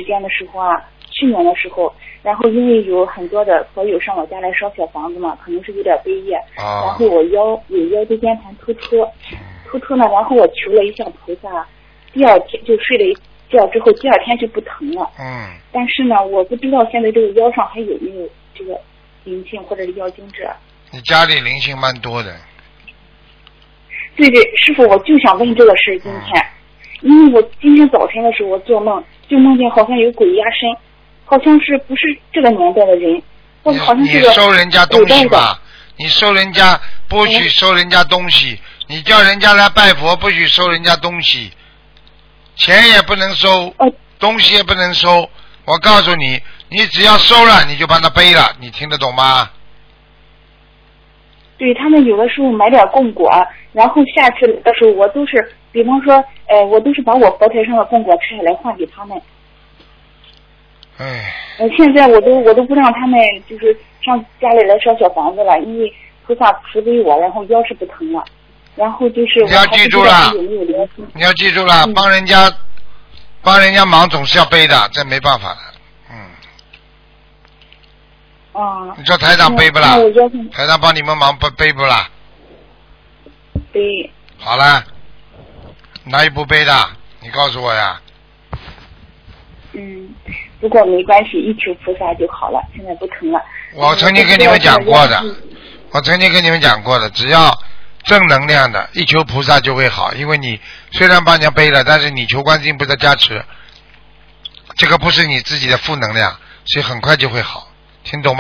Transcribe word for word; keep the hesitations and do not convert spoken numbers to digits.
时间的时候啊，去年的时候，然后因为有很多的佛友上我家来烧小房子嘛，可能是有点背业， 啊、 然后我腰有腰椎间盘突出，突出呢，然后我求了一下菩萨，第二天就睡了一觉之后，第二天就不疼了。 嗯。 但是呢，我不知道现在这个腰上还有没有这个灵性或者是妖精者。 你家里灵性蛮多的。 对对，师傅，我就想问这个事今天，嗯、因为我今天早晨的时候我做梦，就梦见好像有鬼压身，好像是不是这个年代的人，或者好像是个你收人家东西吧？你收人家不许收人家东西，嗯、你叫人家来拜佛不许收人家东西，钱也不能收， 呃、 东西也不能收。我告诉你，你只要收了，你就帮他背了，你听得懂吗？ 对，他们有的时候买点供果，然后下次的时候我都是，比方说，呃，我都是把我佛台上的供果拆下来换给他们。 唉。 呃，现在我都我都不让他们就是上家里来烧小房子了，因为菩萨慈悲我，然后腰是不疼了，然后就是你要记住了， 有没有灵性？ 你要记住了，帮人家、嗯、帮人家忙总是要背的，这没办法的。 啊， 你说台长背不啦？台长帮你们忙不背不啦？ 背。 好了，哪有不背的？你告诉我呀。 嗯，不过没关系，一求菩萨就好了，现在不疼了。 我曾经跟你们讲过的，我曾经跟你们讲过的，只要正能量的，一求菩萨就会好。因为你虽然帮人家背了，但是你求观世音菩萨加持，这个不是你自己的负能量，所以很快就会好，听懂吗？